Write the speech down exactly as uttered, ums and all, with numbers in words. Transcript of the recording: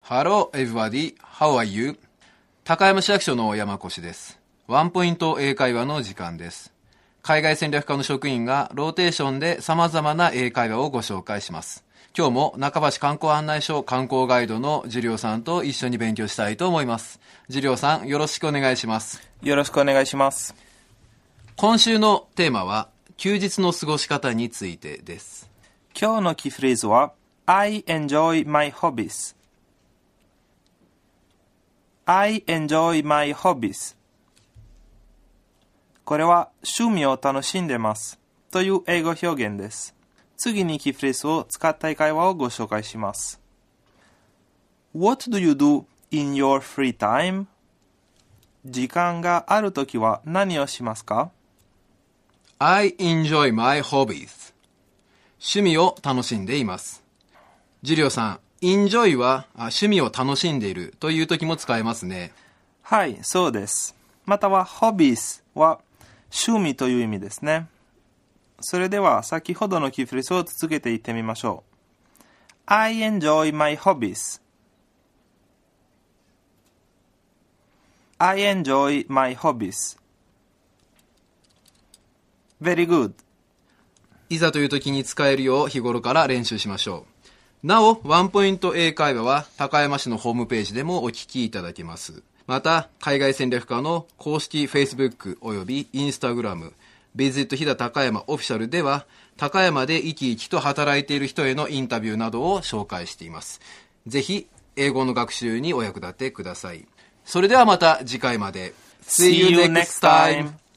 Hello everybody, how are you? 高山市役所の山越です。ワンポイント英会話の時間です。海外戦略課の職員がローテーションで様々な英会話をご紹介します。今日も中橋観光案内所観光ガイドのジュリオさんと一緒に勉強したいと思います。ジュリオさん、よろしくお願いします。 よろしくお願いします。 今週のテーマは休日の過ごし方についてです。 今日のキーフレーズは I enjoy my hobbies。I enjoy my hobbies。これは趣味を楽しんでますという英語表現です。次にキーフレーズを使った英会話をご紹介します。What do you do in your free time? 時間があるときは何をしますか？ I enjoy my hobbies。趣味を楽しんでいます。ジュリオさん、enjoy は趣味を楽しんでいるという時も使えますね。 はい、そうです。または hobbies は趣味という意味ですね。それでは先ほどのキーフレーズを続けて言ってみましょう。I enjoy my hobbies.I enjoy my hobbies. Very good. いざという時に使えるよう日頃から練習しましょう。なお、ワンポイント英会話は高山市のホームページでもお聞きいただけます。また、海外戦略課の公式 Facebook および Instagram、Visit 飛騨高山オフィシャルでは、高山で生き生きと働いている人へのインタビューなどを紹介しています。ぜひ、英語の学習にお役立てください。それではまた次回まで。 See you next time!